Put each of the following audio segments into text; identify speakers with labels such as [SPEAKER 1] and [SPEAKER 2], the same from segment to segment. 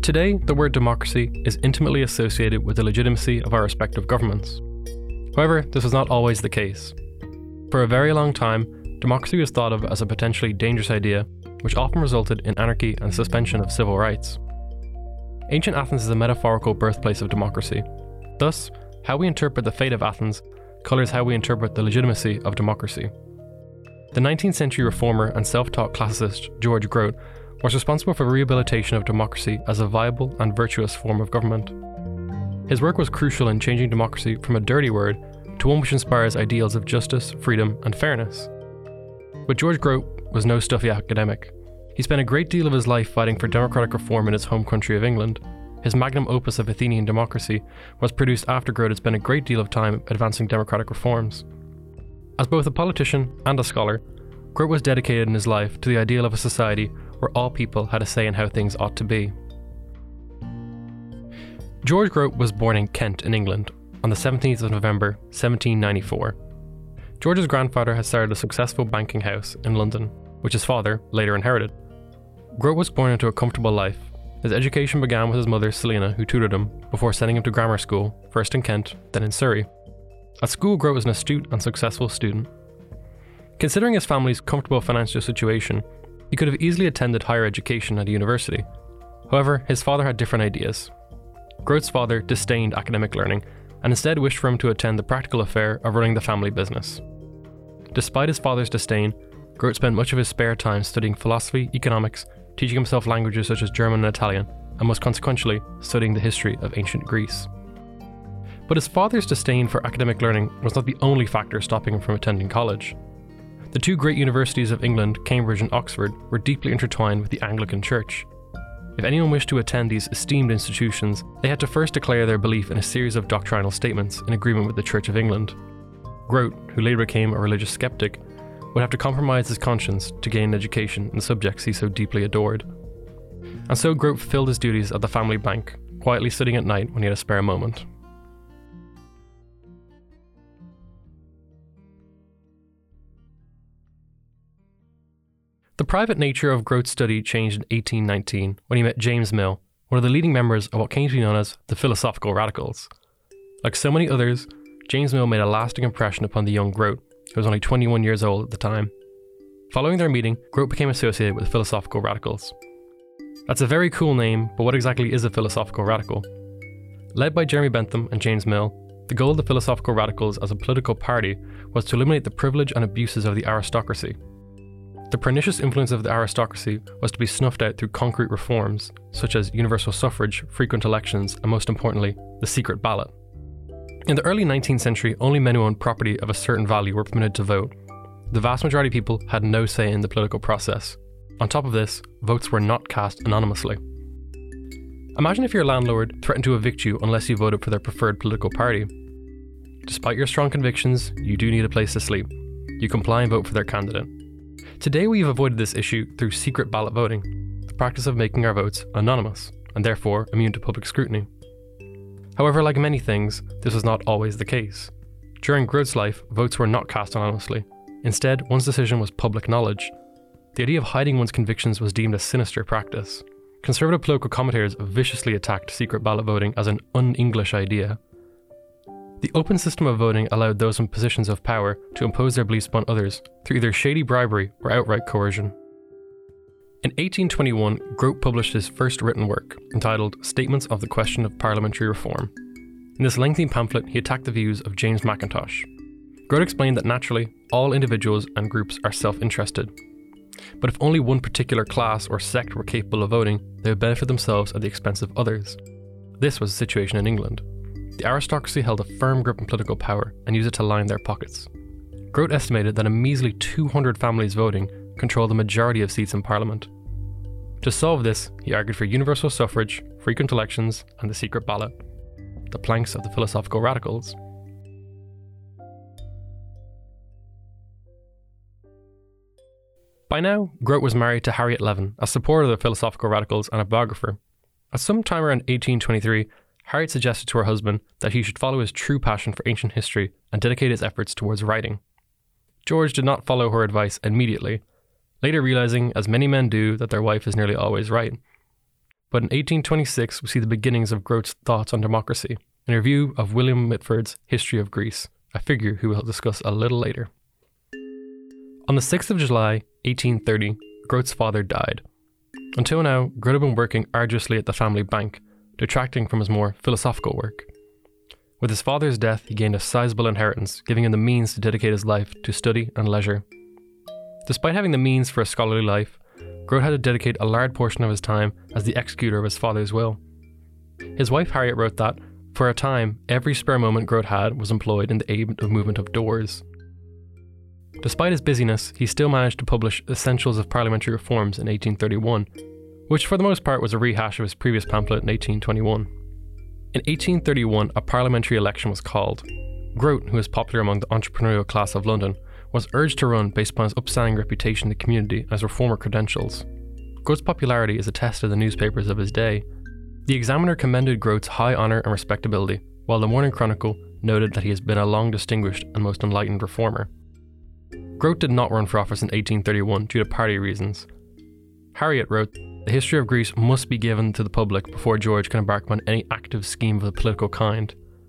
[SPEAKER 1] Today, the word democracy is intimately associated with the legitimacy of our respective governments. However, this was not always the case. For a very long time, democracy was thought of as a potentially dangerous idea, which often resulted in anarchy and suspension of civil rights. Ancient Athens is a metaphorical birthplace of democracy. Thus, how we interpret the fate of Athens colours how we interpret the legitimacy of democracy. The 19th century reformer and self-taught classicist George Grote was responsible for the rehabilitation of democracy as a viable and virtuous form of government. His work was crucial in changing democracy from a dirty word to one which inspires ideals of justice, freedom, and fairness. But George Grote was no stuffy academic. He spent a great deal of his life fighting for democratic reform in his home country of England. His magnum opus of Athenian democracy was produced after Grote had spent a great deal of time advancing democratic reforms. As both a politician and a scholar, Grote was dedicated in his life to the ideal of a society where all people had a say in how things ought to be. George Grote was born in Kent in England on the 17th of November 1794. George's grandfather had started a successful banking house in London, which his father later inherited. Grote was born into a comfortable life. His education began with his mother Selina, who tutored him, before sending him to grammar school, first in Kent, then in Surrey. At school, Grote was an astute and successful student. Considering his family's comfortable financial situation, he could have easily attended higher education at a university. However, his father had different ideas. Grote's father disdained academic learning and instead wished for him to attend the practical affair of running the family business. Despite his father's disdain, Grote spent much of his spare time studying philosophy, economics, teaching himself languages such as German and Italian, and most consequentially, studying the history of ancient Greece. But his father's disdain for academic learning was not the only factor stopping him from attending college. The two great universities of England, Cambridge and Oxford, were deeply intertwined with the Anglican Church. If anyone wished to attend these esteemed institutions, they had to first declare their belief in a series of doctrinal statements in agreement with the Church of England. Grote, who later became a religious skeptic, would have to compromise his conscience to gain an education in the subjects he so deeply adored. And so Grote fulfilled his duties at the family bank, quietly sitting at night when he had a spare moment. The private nature of Grote's study changed in 1819 when he met James Mill, one of the leading members of what came to be known as the Philosophical Radicals. Like so many others, James Mill made a lasting impression upon the young Grote, who was only 21 years old at the time. Following their meeting, Grote became associated with the Philosophical Radicals. That's a very cool name, but what exactly is a Philosophical Radical? Led by Jeremy Bentham and James Mill, the goal of the Philosophical Radicals as a political party was to eliminate the privilege and abuses of the aristocracy. The pernicious influence of the aristocracy was to be snuffed out through concrete reforms, such as universal suffrage, frequent elections, and most importantly, the secret ballot. In the early 19th century, only men who owned property of a certain value were permitted to vote. The vast majority of people had no say in the political process. On top of this, votes were not cast anonymously. Imagine if your landlord threatened to evict you unless you voted for their preferred political party. Despite your strong convictions, you do need a place to sleep. You comply and vote for their candidate. Today we've avoided this issue through secret ballot voting, the practice of making our votes anonymous, and therefore immune to public scrutiny. However, like many things, this was not always the case. During Grote's life, votes were not cast anonymously. Instead, one's decision was public knowledge. The idea of hiding one's convictions was deemed a sinister practice. Conservative political commentators viciously attacked secret ballot voting as an un-English idea. The open system of voting allowed those in positions of power to impose their beliefs upon others through either shady bribery or outright coercion. In 1821, Grote published his first written work, entitled Statements of the Question of Parliamentary Reform. In this lengthy pamphlet, he attacked the views of James Mackintosh. Grote explained that naturally, all individuals and groups are self-interested. But if only one particular class or sect were capable of voting, they would benefit themselves at the expense of others. This was the situation in England. The aristocracy held a firm grip on political power and used it to line their pockets. Grote estimated that a measly 200 families voting controlled the majority of seats in Parliament. To solve this, he argued for universal suffrage, frequent elections, and the secret ballot, the planks of the Philosophical Radicals. By now, Grote was married to Harriet Levin, a supporter of the Philosophical Radicals and a biographer. At some time around 1823, Harriet suggested to her husband that he should follow his true passion for ancient history and dedicate his efforts towards writing. George did not follow her advice immediately, later realizing, as many men do, that their wife is nearly always right. But in 1826, we see the beginnings of Grote's thoughts on democracy in a review of William Mitford's History of Greece, a figure who we'll discuss a little later. On the 6th of July, 1830, Grote's father died. Until now, Grote had been working arduously at the family bank, detracting from his more philosophical work. With his father's death, he gained a sizable inheritance, giving him the means to dedicate his life to study and leisure. Despite having the means for a scholarly life, Grote had to dedicate a large portion of his time as the executor of his father's will. His wife Harriet wrote that, for a time, every spare moment Grote had was employed in the aid of movement of doors. Despite his busyness, he still managed to publish Essentials of Parliamentary Reforms in 1831, which for the most part was a rehash of his previous pamphlet in 1821. In 1831, a parliamentary election was called. Grote, who was popular among the entrepreneurial class of London, was urged to run based upon his upstanding reputation in the community as reformer credentials. Grote's popularity is attested in the newspapers of his day. The Examiner commended Grote's high honour and respectability, while the Morning Chronicle noted that he has been a long distinguished and most enlightened reformer. Grote did not run for office in 1831 due to party reasons. Harriet wrote, "The history of Greece must be given to the public before George can embark upon any active scheme of a political kind."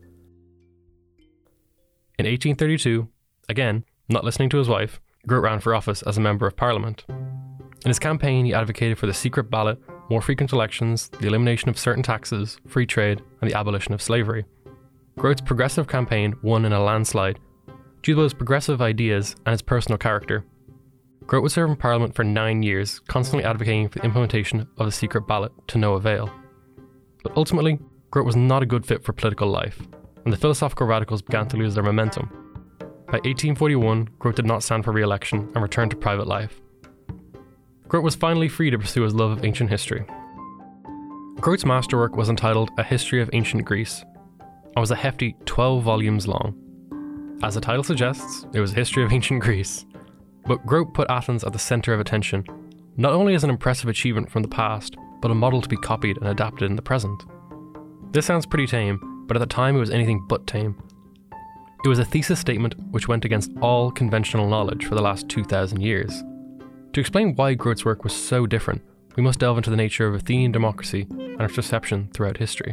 [SPEAKER 1] In 1832, again, not listening to his wife, Grote ran for office as a Member of Parliament. In his campaign, he advocated for the secret ballot, more frequent elections, the elimination of certain taxes, free trade, and the abolition of slavery. Grote's progressive campaign won in a landslide due to those progressive ideas and his personal character. Grote would serve in Parliament for 9 years, constantly advocating for the implementation of the secret ballot to no avail. But ultimately, Grote was not a good fit for political life, and the philosophical radicals began to lose their momentum. By 1841, Grote did not stand for re-election and returned to private life. Grote was finally free to pursue his love of ancient history. Grote's masterwork was entitled A History of Ancient Greece, and was a hefty 12 volumes long. As the title suggests, it was a history of ancient Greece. But Grote put Athens at the centre of attention, not only as an impressive achievement from the past, but a model to be copied and adapted in the present. This sounds pretty tame, but at the time it was anything but tame. It was a thesis statement which went against all conventional knowledge for the last 2,000 years. To explain why Grote's work was so different, we must delve into the nature of Athenian democracy and its reception throughout history.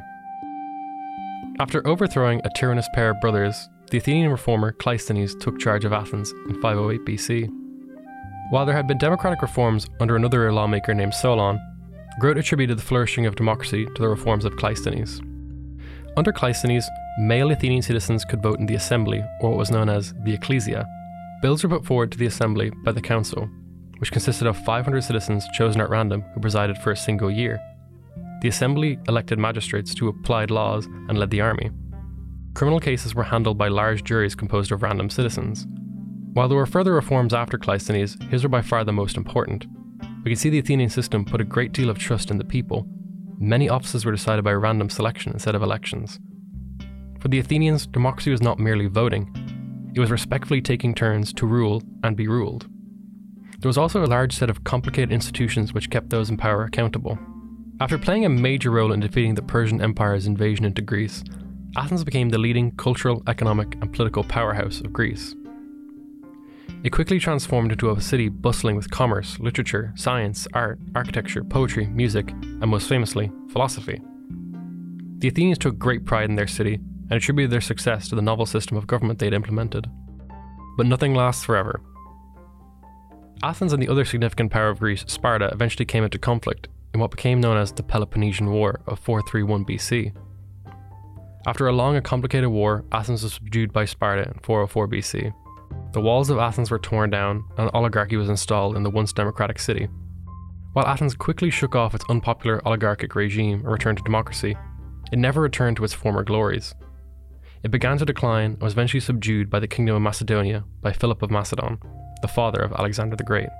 [SPEAKER 1] After overthrowing a tyrannous pair of brothers, the Athenian reformer Cleisthenes took charge of Athens in 508 BC. While there had been democratic reforms under another lawmaker named Solon, Grote attributed the flourishing of democracy to the reforms of Cleisthenes. Under Cleisthenes, male Athenian citizens could vote in the assembly, or what was known as the ecclesia. Bills were put forward to the assembly by the council, which consisted of 500 citizens chosen at random who presided for a single year. The assembly elected magistrates who applied laws and led the army. Criminal cases were handled by large juries composed of random citizens. While there were further reforms after Cleisthenes, his were by far the most important. We can see the Athenian system put a great deal of trust in the people. Many offices were decided by random selection instead of elections. For the Athenians, democracy was not merely voting. It was respectfully taking turns to rule and be ruled. There was also a large set of complicated institutions which kept those in power accountable. After playing a major role in defeating the Persian Empire's invasion into Greece, Athens became the leading cultural, economic, and political powerhouse of Greece. It quickly transformed into a city bustling with commerce, literature, science, art, architecture, poetry, music, and most famously, philosophy. The Athenians took great pride in their city and attributed their success to the novel system of government they had implemented. But nothing lasts forever. Athens and the other significant power of Greece, Sparta, eventually came into conflict in what became known as the Peloponnesian War of 431 BC. After a long and complicated war, Athens was subdued by Sparta in 404 BC. The walls of Athens were torn down and an oligarchy was installed in the once democratic city. While Athens quickly shook off its unpopular oligarchic regime and returned to democracy, it never returned to its former glories. It began to decline and was eventually subdued by the Kingdom of Macedonia by Philip of Macedon, the father of Alexander the Great.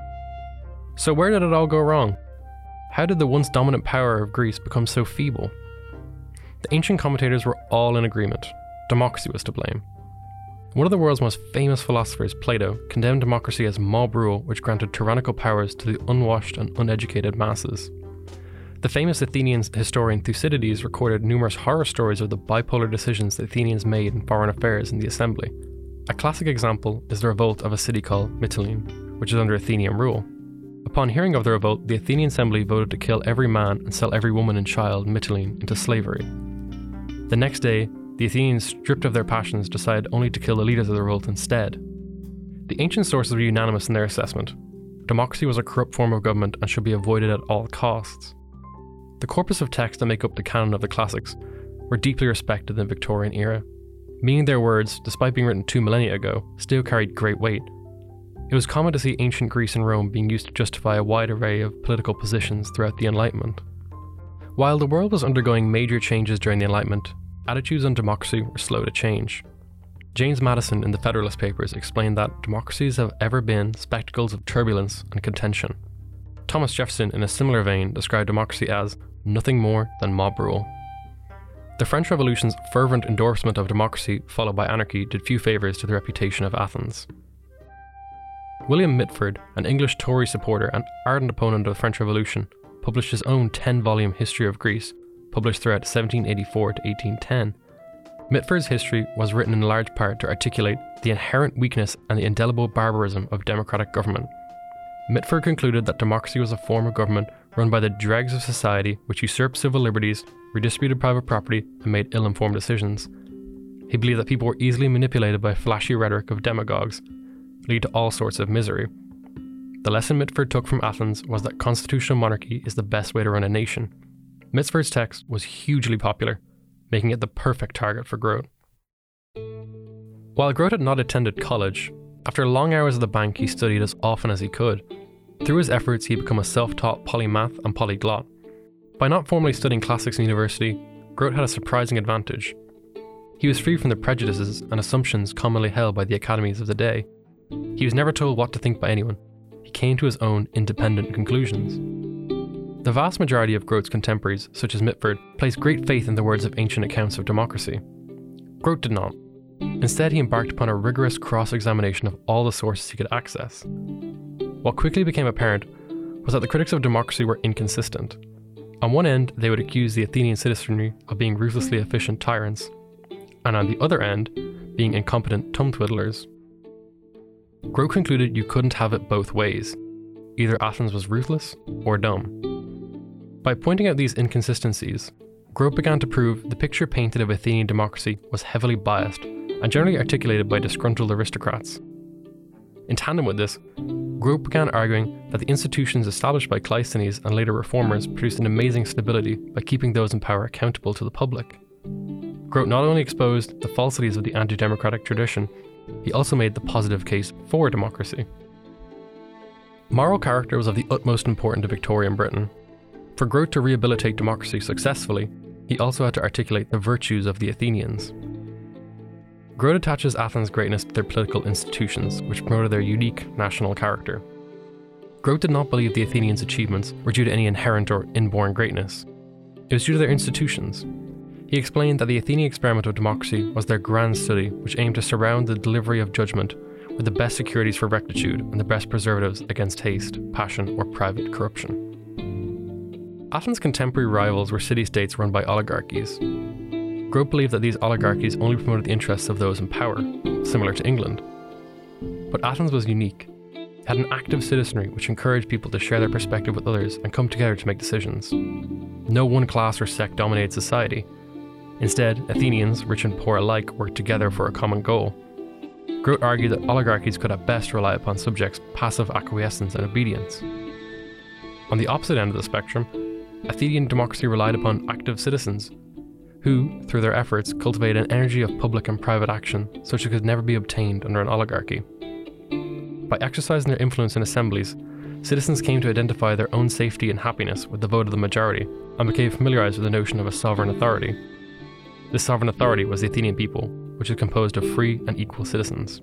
[SPEAKER 1] So where did it all go wrong? How did the once dominant power of Greece become so feeble? The ancient commentators were all in agreement. Democracy was to blame. One of the world's most famous philosophers, Plato, condemned democracy as mob rule which granted tyrannical powers to the unwashed and uneducated masses. The famous Athenian historian Thucydides recorded numerous horror stories of the bipolar decisions the Athenians made in foreign affairs in the assembly. A classic example is the revolt of a city called Mytilene, which is under Athenian rule. Upon hearing of the revolt, the Athenian assembly voted to kill every man and sell every woman and child in Mytilene into slavery. The next day, the Athenians, stripped of their passions, decided only to kill the leaders of the revolt instead. The ancient sources were unanimous in their assessment. Democracy was a corrupt form of government and should be avoided at all costs. The corpus of texts that make up the canon of the classics were deeply respected in the Victorian era, meaning their words, despite being written 2 millennia ago, still carried great weight. It was common to see ancient Greece and Rome being used to justify a wide array of political positions throughout the Enlightenment. While the world was undergoing major changes during the Enlightenment, attitudes on democracy were slow to change. James Madison in the Federalist Papers explained that democracies have ever been spectacles of turbulence and contention. Thomas Jefferson, in a similar vein, described democracy as nothing more than mob rule. The French Revolution's fervent endorsement of democracy, followed by anarchy, did few favours to the reputation of Athens. William Mitford, an English Tory supporter and ardent opponent of the French Revolution, published his own 10-volume History of Greece, published throughout 1784 to 1810. Mitford's history was written in large part to articulate the inherent weakness and the indelible barbarism of democratic government. Mitford concluded that democracy was a form of government run by the dregs of society which usurped civil liberties, redistributed private property, and made ill-informed decisions. He believed that people were easily manipulated by flashy rhetoric of demagogues, lead to all sorts of misery. The lesson Mitford took from Athens was that constitutional monarchy is the best way to run a nation. Mitford's text was hugely popular, making it the perfect target for Grote. While Grote had not attended college, after long hours at the bank he studied as often as he could. Through his efforts he had become a self-taught polymath and polyglot. By not formally studying classics in university, Grote had a surprising advantage. He was free from the prejudices and assumptions commonly held by the academies of the day. He was never told what to think by anyone. He came to his own independent conclusions. The vast majority of Grote's contemporaries, such as Mitford, placed great faith in the words of ancient accounts of democracy. Grote did not. Instead, he embarked upon a rigorous cross-examination of all the sources he could access. What quickly became apparent was that the critics of democracy were inconsistent. On one end, they would accuse the Athenian citizenry of being ruthlessly efficient tyrants, and on the other end, being incompetent tongue-twiddlers. Grote concluded you couldn't have it both ways. Either Athens was ruthless or dumb. By pointing out these inconsistencies, Grote began to prove the picture painted of Athenian democracy was heavily biased and generally articulated by disgruntled aristocrats. In tandem with this, Grote began arguing that the institutions established by Cleisthenes and later reformers produced an amazing stability by keeping those in power accountable to the public. Grote not only exposed the falsities of the anti-democratic tradition, he also made the positive case for democracy. Moral character was of the utmost importance to Victorian Britain. For Grote to rehabilitate democracy successfully, he also had to articulate the virtues of the Athenians. Grote attaches Athens' greatness to their political institutions, which promoted their unique national character. Grote did not believe the Athenians' achievements were due to any inherent or inborn greatness. It was due to their institutions. He explained that the Athenian experiment of democracy was their grand study, which aimed to surround the delivery of judgment with the best securities for rectitude and the best preservatives against haste, passion, or private corruption. Athens' contemporary rivals were city-states run by oligarchies. Grote believed that these oligarchies only promoted the interests of those in power, similar to England. But Athens was unique. It had an active citizenry which encouraged people to share their perspective with others and come together to make decisions. No one class or sect dominated society. Instead, Athenians, rich and poor alike, worked together for a common goal. Grote argued that oligarchies could at best rely upon subjects' passive acquiescence and obedience. On the opposite end of the spectrum, Athenian democracy relied upon active citizens, who, through their efforts, cultivated an energy of public and private action such as could never be obtained under an oligarchy. By exercising their influence in assemblies, citizens came to identify their own safety and happiness with the vote of the majority and became familiarized with the notion of a sovereign authority. This sovereign authority was the Athenian people, which is composed of free and equal citizens.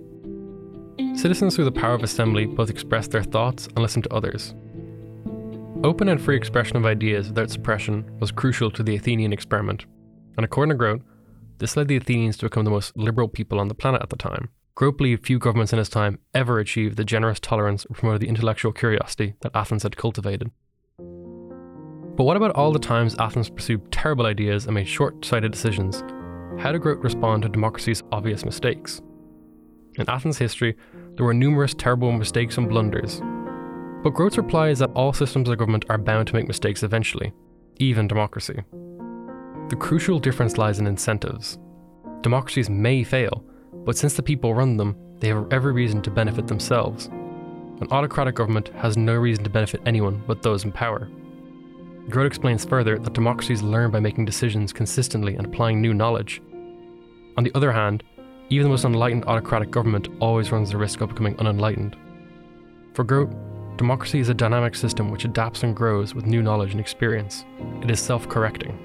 [SPEAKER 1] Citizens through the power of assembly both expressed their thoughts and listened to others. Open and free expression of ideas without suppression was crucial to the Athenian experiment, and according to Grote, this led the Athenians to become the most liberal people on the planet at the time. Grote believed few governments in his time ever achieved the generous tolerance or promoted the intellectual curiosity that Athens had cultivated. But what about all the times Athens pursued terrible ideas and made short-sighted decisions? How did Grote respond to democracy's obvious mistakes? In Athens' history, there were numerous terrible mistakes and blunders. But Grote's reply is that all systems of government are bound to make mistakes eventually, even democracy. The crucial difference lies in incentives. Democracies may fail, but since the people run them, they have every reason to benefit themselves. An autocratic government has no reason to benefit anyone but those in power. Grote explains further that democracies learn by making decisions consistently and applying new knowledge. On the other hand, even the most enlightened autocratic government always runs the risk of becoming unenlightened. For Grote, democracy is a dynamic system which adapts and grows with new knowledge and experience. It is self-correcting.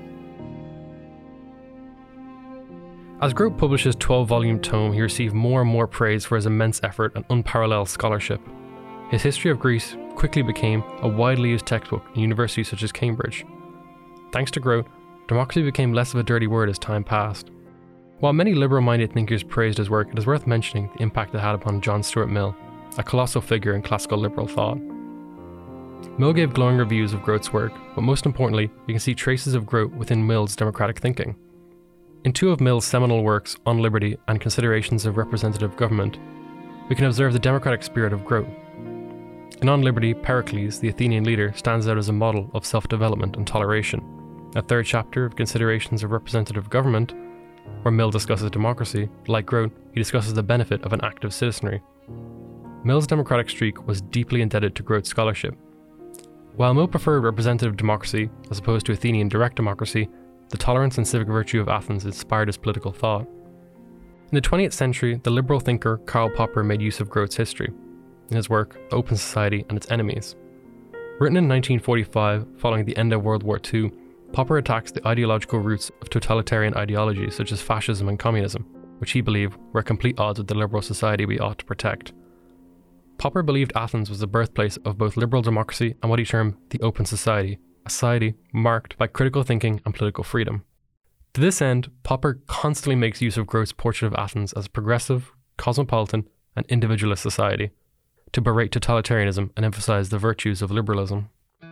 [SPEAKER 1] As Grote published his 12-volume tome, he received more and more praise for his immense effort and unparalleled scholarship. His History of Greece quickly became a widely used textbook in universities such as Cambridge. Thanks to Grote, democracy became less of a dirty word as time passed. While many liberal-minded thinkers praised his work, it is worth mentioning the impact it had upon John Stuart Mill, a colossal figure in classical liberal thought. Mill gave glowing reviews of Grote's work, but most importantly, you can see traces of Grote within Mill's democratic thinking. In two of Mill's seminal works, On Liberty and Considerations of Representative Government, we can observe the democratic spirit of Grote. In On Liberty, Pericles, the Athenian leader, stands out as a model of self-development and toleration. A third chapter of Considerations of Representative Government, where Mill discusses democracy, like Grote, he discusses the benefit of an active citizenry. Mill's democratic streak was deeply indebted to Grote's scholarship. While Mill preferred representative democracy as opposed to Athenian direct democracy, the tolerance and civic virtue of Athens inspired his political thought. In the 20th century, the liberal thinker Karl Popper made use of Grote's history in his work, The Open Society and Its Enemies. Written in 1945, following the end of World War II, Popper attacks the ideological roots of totalitarian ideologies such as fascism and communism, which he believed were at complete odds with the liberal society we ought to protect. Popper believed Athens was the birthplace of both liberal democracy and what he termed the Open Society, a society marked by critical thinking and political freedom. To this end, Popper constantly makes use of Grote's portrait of Athens as a progressive, cosmopolitan, and individualist society, to berate totalitarianism and emphasize the virtues of liberalism.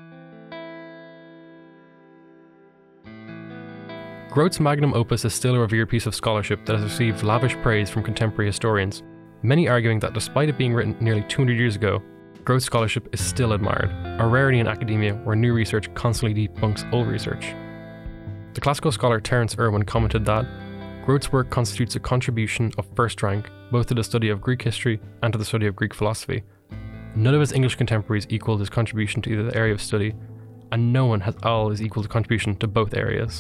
[SPEAKER 1] Grote's magnum opus is still a revered piece of scholarship that has received lavish praise from contemporary historians, many arguing that despite it being written nearly 200 years ago, Grote's scholarship is still admired, a rarity in academia where new research constantly debunks old research. The classical scholar Terence Irwin commented that Grote's work constitutes a contribution of first rank both to the study of Greek history and to the study of Greek philosophy. None of his English contemporaries equaled his contribution to either the area of study, and no one has all his equal contribution to both areas.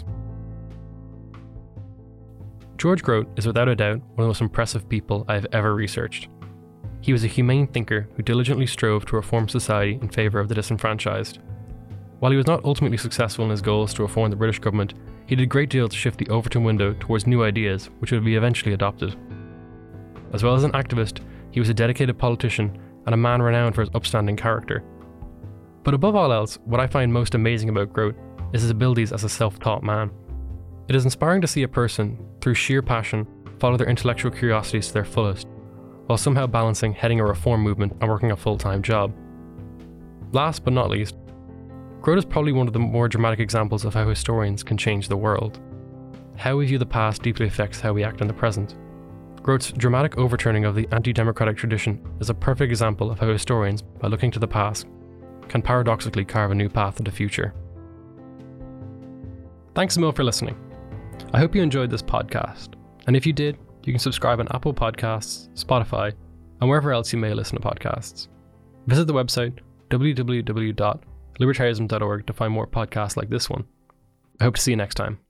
[SPEAKER 1] George Grote is without a doubt one of the most impressive people I have ever researched. He was a humane thinker who diligently strove to reform society in favour of the disenfranchised. While he was not ultimately successful in his goals to reform the British government, he did a great deal to shift the Overton window towards new ideas which would be eventually adopted. As well as an activist, he was a dedicated politician and a man renowned for his upstanding character. But above all else, what I find most amazing about Grote is his abilities as a self-taught man. It is inspiring to see a person, through sheer passion, follow their intellectual curiosities to their fullest, while somehow balancing heading a reform movement and working a full-time job. Last but not least, Grote is probably one of the more dramatic examples of how historians can change the world. How we view the past deeply affects how we act in the present. Grote's dramatic overturning of the anti-democratic tradition is a perfect example of how historians, by looking to the past, can paradoxically carve a new path to the future. Thanks a mil for listening. I hope you enjoyed this podcast, and if you did, you can subscribe on Apple Podcasts, Spotify, and wherever else you may listen to podcasts. Visit the website www.libertarianism.org to find more podcasts like this one. I hope to see you next time.